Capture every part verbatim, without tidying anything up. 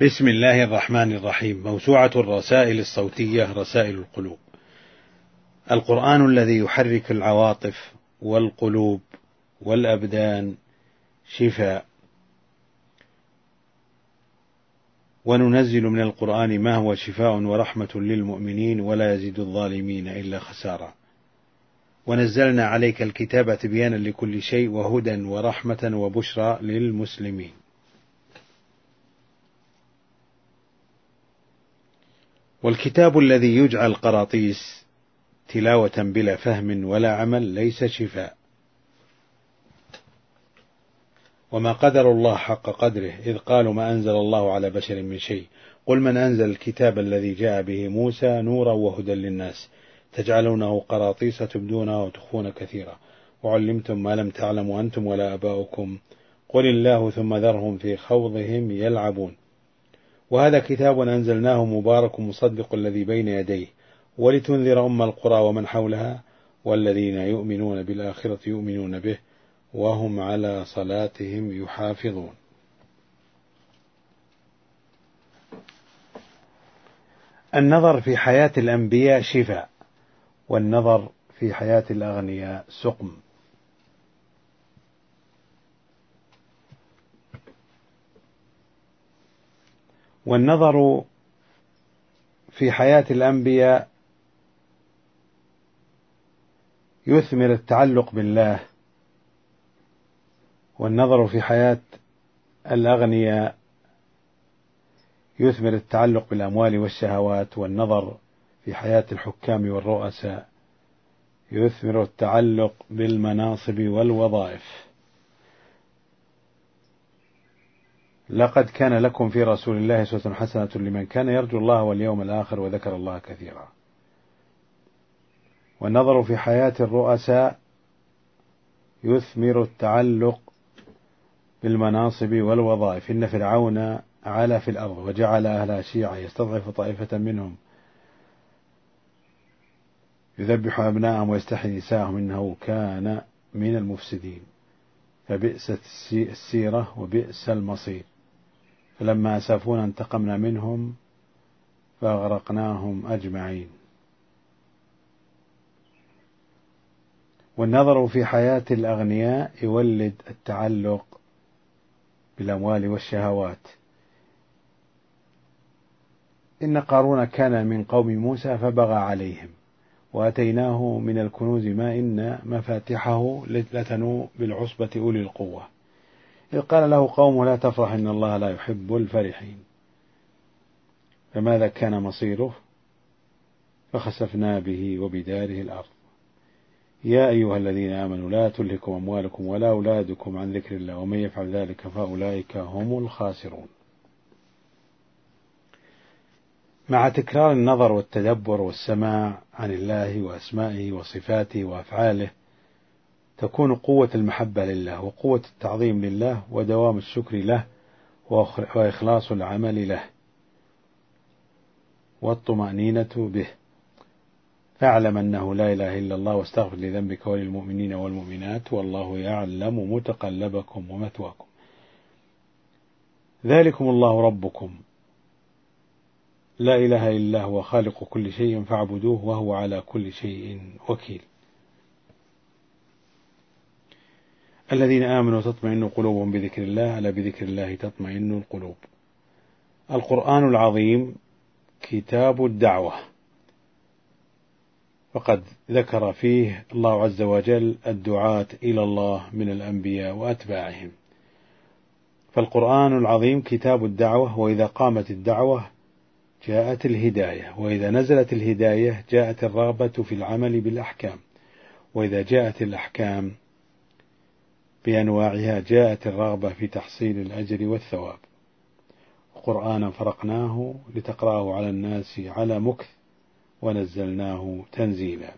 بسم الله الرحمن الرحيم. موسوعة الرسائل الصوتية رسائل القلوب. القرآن الذي يحرك العواطف والقلوب والأبدان شفاء. وننزل من القرآن ما هو شفاء ورحمة للمؤمنين ولا يزيد الظالمين إلا خسارا. ونزلنا عليك الكتاب تبيانا لكل شيء وهدى ورحمة وبشرى للمسلمين. والكتاب الذي يجعل قراطيس تلاوة بلا فهم ولا عمل ليس شفاء. وما قدر الله حق قدره إذ قالوا ما أنزل الله على بشر من شيء قل من أنزل الكتاب الذي جاء به موسى نورا وهدى للناس تجعلونه قراطيس تبدونها وتخفون كثيرا وعلمتم ما لم تعلموا أنتم ولا آباؤكم قل الله ثم ذرهم في خوضهم يلعبون. وهذا كتاب أنزلناه مبارك مصدق الذي بين يديه ولتنذر أم القرى ومن حولها والذين يؤمنون بالآخرة يؤمنون به وهم على صلاتهم يحافظون. النظر في حياة الأنبياء شفاء، والنظر في حياة الأغنياء سقم. والنظر في حياة الأنبياء يثمر التعلق بالله، والنظر في حياة الأغنياء يثمر التعلق بالأموال والشهوات، والنظر في حياة الحكام والرؤساء يثمر التعلق بالمناصب والوظائف. لقد كان لكم في رسول الله أسوة حسنة لمن كان يرجو الله واليوم الآخر وذكر الله كثيرا. والنظر في حياة الرؤساء يثمر التعلق بالمناصب والوظائف. إن فرعون علا في الأرض وجعل أهلها شيعا يستضعف طائفة منهم يذبح أبناءهم ويستحيي نساءهم إنه كان من المفسدين فبئست السيرة وبئس المصير فلما أسافونا انتقمنا منهم فأغرقناهم أجمعين. والنظر في حياة الأغنياء يولد التعلق بالأموال والشهوات. إن قارون كان من قوم موسى فبغى عليهم وأتيناه من الكنوز ما إن مفاتحه لتنوء بالعصبة أولي القوة إذ قال له قومه لا تفرح إن الله لا يحب الفرحين. فماذا كان مصيره؟ فخسفنا به وبداره الأرض. يا أيها الذين آمنوا لا تلهكم أموالكم ولا أولادكم عن ذكر الله ومن يفعل ذلك فأولئك هم الخاسرون. مع تكرار النظر والتدبر والسماع عن الله وأسمائه وصفاته وأفعاله تكون قوة المحبة لله وقوة التعظيم لله ودوام الشكر له وإخلاص العمل له والطمأنينة به. فاعلم أنه لا إله إلا الله واستغفر لذنبك وللمؤمنين والمؤمنات والله يعلم متقلبكم ومثواكم. ذلكم الله ربكم لا إله إلا هو خالق كل شيء فاعبدوه وهو على كل شيء وكيل. الذين آمنوا تطمئن قلوبهم بذكر الله ألا بذكر الله تطمئن القلوب. القرآن العظيم كتاب الدعوة، فقد ذكر فيه الله عز وجل الدعاة إلى الله من الأنبياء وأتباعهم. فالقرآن العظيم كتاب الدعوة، وإذا قامت الدعوة جاءت الهداية، وإذا نزلت الهداية جاءت الرغبة في العمل بالأحكام، وإذا جاءت الأحكام بأنواعها جاءت الرغبة في تحصيل الأجر والثواب. قرآنا فرقناه لتقرأه على الناس على مكث ونزلناه تنزيلا.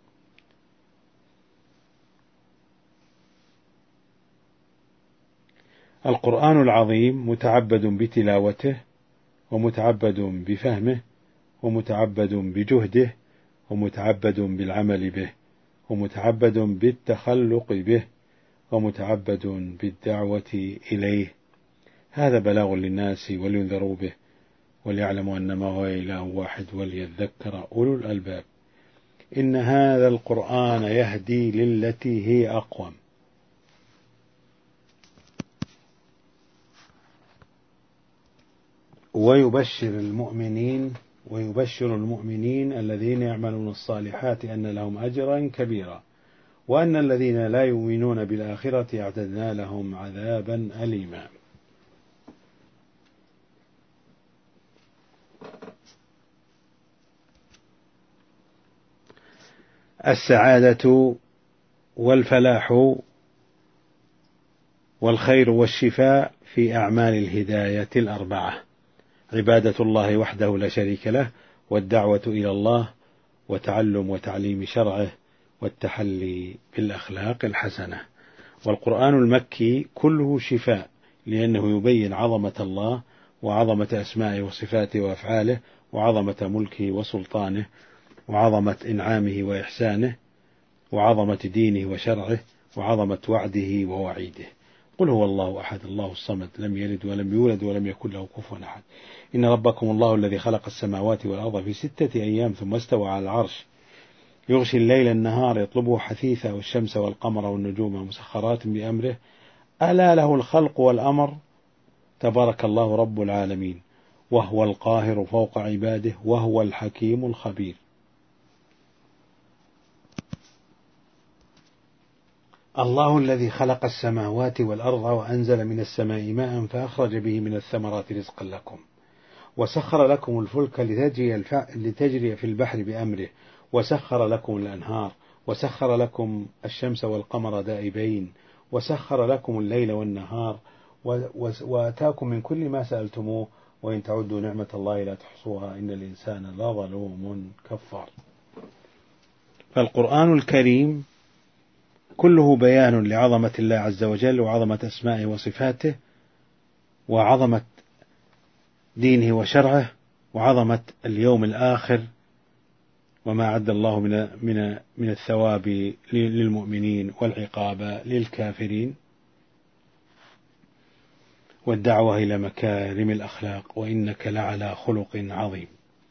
القرآن العظيم متعبد بتلاوته ومتعبد بفهمه ومتعبد بجهده ومتعبد بالعمل به ومتعبد بالتخلق به ومتعبد بالدعوة إليه هذا بلاغ للناس ولينذروا به وليعلموا أنما هو إله واحد وليذكر أولو الألباب. إن هذا القرآن يهدي للتي هي أقوم. ويبشر المؤمنين ويبشر المؤمنين الذين يعملون الصالحات أن لهم أجرا كبيرا وأن الذين لا يؤمنون بالآخرة اعتدنا لهم عذابا أليما. السعادة والفلاح والخير والشفاء في أعمال الهداية الأربعة: عبادة الله وحده لا شريك له، والدعوة إلى الله، وتعلم وتعليم شرعه، والتحلي بالأخلاق الحسنة. والقرآن المكي كله شفاء، لأنه يبين عظمة الله وعظمة أسمائه وصفاته وأفعاله وعظمة ملكه وسلطانه وعظمة إنعامه وإحسانه وعظمة دينه وشرعه وعظمة وعده ووعيده. قل هو الله أحد الله الصمد لم يلد ولم يولد ولم يكن له كفوا أحد. إن ربكم الله الذي خلق السماوات والأرض في ستة أيام ثم استوى على العرش يغشي الليل النهار يطلبه حثيثا والشمس والقمر والنجوم مسخرات بأمره ألا له الخلق والأمر تبارك الله رب العالمين وهو القاهر فوق عباده وهو الحكيم الخبير. الله الذي خلق السماوات والأرض وأنزل من السماء ماء فأخرج به من الثمرات رزقا لكم وسخر لكم الفلك لتجري, الف... لتجري في البحر بأمره وسخر لكم الأنهار وسخر لكم الشمس والقمر دائبين وسخر لكم الليل والنهار و... و... وآتاكم من كل ما سألتموه وإن تعدوا نعمة الله لا تحصوها إن الإنسان لظلوم كفار. فالقرآن الكريم كله بيان لعظمة الله عز وجل وعظمة أسمائه وصفاته وعظمة دينه وشرعه وعظمة اليوم الآخر وما أعد الله من من من الثواب للمؤمنين والعقاب للكافرين والدعوة إلى مكارم الأخلاق وإنك لعلى خلق عظيم.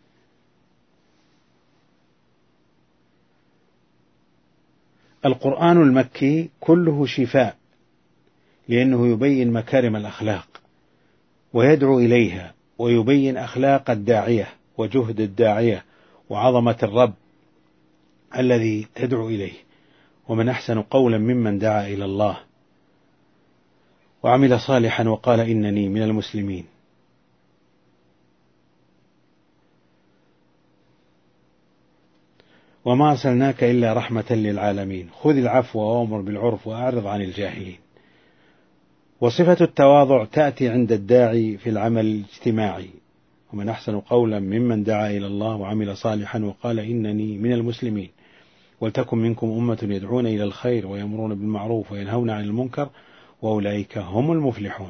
القرآن المكي كله شفاء، لأنه يبين مكارم الأخلاق ويدعو إليها ويبين أخلاق الداعية وجهد الداعية وعظمة الرب الذي تدعو إليه. ومن أحسن قولا ممن دعا إلى الله وعمل صالحا وقال إنني من المسلمين. وما أرسلناك إلا رحمة للعالمين خذ العفو وأمر بالعرف وأعرض عن الجاهلين. وصفة التواضع تأتي عند الداعي في العمل الاجتماعي. ومن أحسن قولا ممن دعا إلى الله وعمل صالحا وقال إنني من المسلمين ولتكن منكم أمة يدعون إلى الخير ويأمرون بالمعروف وينهون عن المنكر وأولئك هم المفلحون.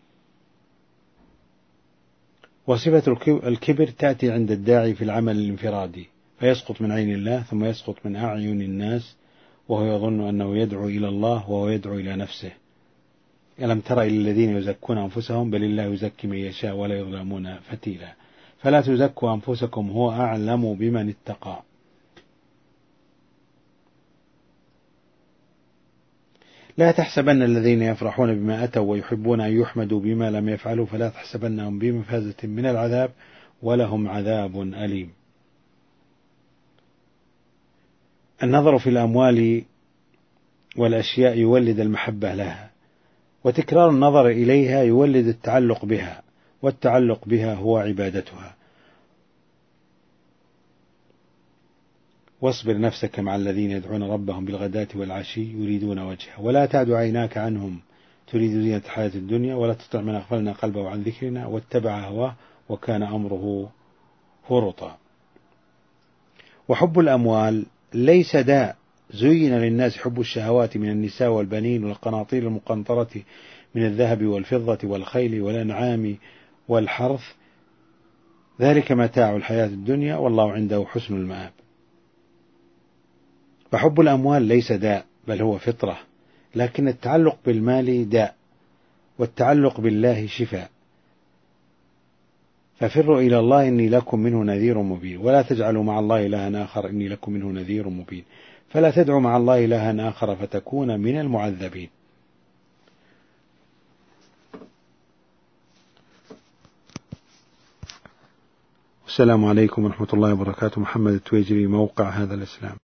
وصفة الكبر تأتي عند الداعي في العمل الانفرادي فيسقط من عين الله ثم يسقط من أعين الناس وهو يظن أنه يدعو إلى الله وهو يدعو إلى نفسه. ألم تر إلى الذين يزكون أنفسهم بل الله يزكي من يشاء ولا يظلمون فتيلا فلا تزكوا أنفسكم هو أعلم بمن اتقى. لا تحسبن الذين يفرحون بما أتوا ويحبون أن يحمدوا بما لم يفعلوا فلا تحسبنهم بمفازة من العذاب ولهم عذاب أليم. النظر في الأموال والأشياء يولد المحبة لها وتكرار النظر إليها يولد التعلق بها والتعلق بها هو عبادتها. واصبر نفسك مع الذين يدعون ربهم بالغداة والعشي يريدون وجهه ولا تعد عيناك عنهم تريد زينة الحياة الدنيا ولا تطع من أغفلنا قلبه عن ذكرنا واتبع هواه وكان أمره فرطا. وحب الأموال ليس داء زين للناس حب الشهوات من النساء والبنين والقناطير المقنطرة من الذهب والفضة والخيل والأنعام والحرث ذلك متاع الحياة الدنيا والله عنده حسن المآب. فحب الأموال ليس داء بل هو فطرة، لكن التعلق بالمال داء والتعلق بالله شفاء. ففروا إلى الله إني لكم منه نذير مبين، ولا تجعلوا مع الله إلها آخر إني لكم منه نذير مبين. فلا تدعوا مع الله إلها آخر فتكون من المعذبين. السلام عليكم ورحمة الله وبركاته. محمد التويجري، موقع هذا الإسلام.